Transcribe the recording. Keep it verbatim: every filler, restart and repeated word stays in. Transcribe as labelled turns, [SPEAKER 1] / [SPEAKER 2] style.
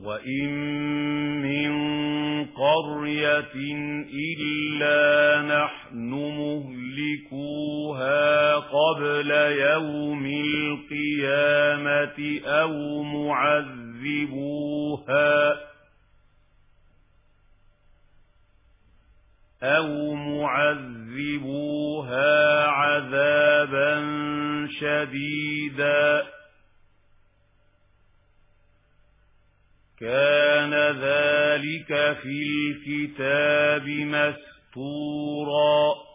[SPEAKER 1] وَإِن مِّن قَرْيَةٍ إِلَّا نَحْنُ مُهْلِكُوهَا قَبْلَ يَوْمِ الْقِيَامَةِ أَوْ مُعَذِّبُوهَا أَوْ مُعَذِّبُوهَا عَذَابًا شَدِيدًا كَانَ ذَلِكَ فِي الْكِتَابِ مَسْطُورًا